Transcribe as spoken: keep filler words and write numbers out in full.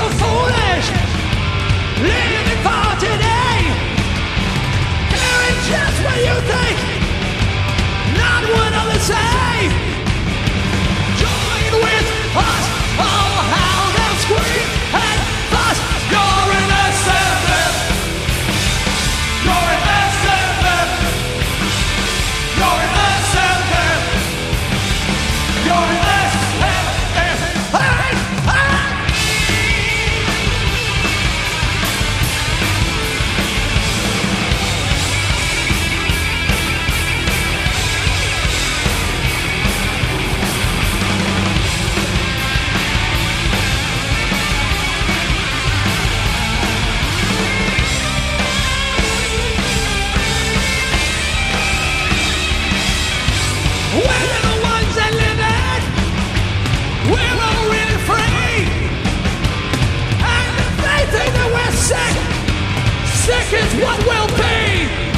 so foolish, living for today, hearing just what you think, not what others say. Join with us, all hound and scream and fuss. You're in S F M. You're in S F M. You're in S F M. You're in S F M. Hey, hey. We're the ones that live it. We're all really free. And if they think that we're sick, sick is what we'll be.